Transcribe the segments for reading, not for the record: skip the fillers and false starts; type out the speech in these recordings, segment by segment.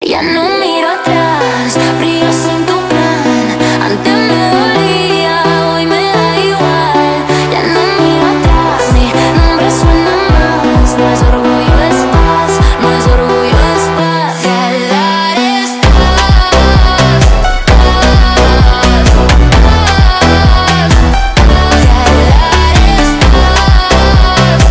Ya no miro atrás, brillo sin tu plan. Antes me dolía, hoy me da igual. Ya no miro atrás, mi nombre suena más. No es orgullo, es paz. No es orgullo, es paz. Galar es paz, paz, paz. Galar es paz,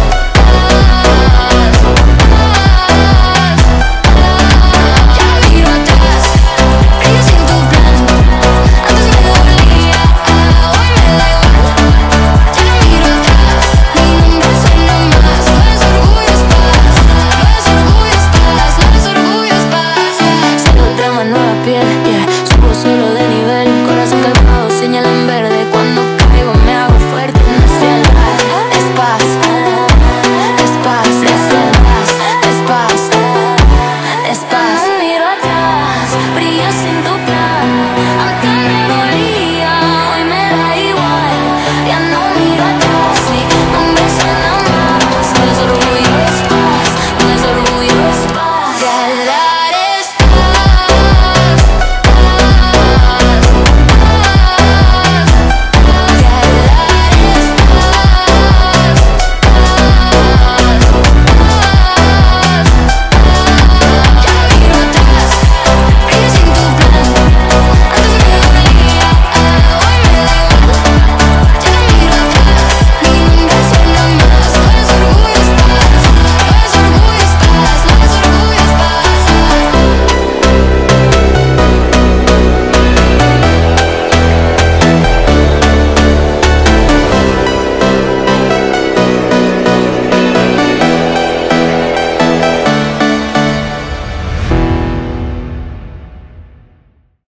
ya no miro atrás, brillo sin tu plan. Antes me dolía, hoy me da igual. Ya no miro atrás, mi nombre suena más. No es orgullo, es paz. No es orgullo, es paz. No es orgullo, es paz. Soy otra más nueva piel, yeah. Subo solo de nivel, corazón calmado, señala en verde. Cuando caigo me hago fuerte. No es frialdad, es paz. Es paz, es frialdad, es paz. Es paz. No miro atrás, brillo sin tu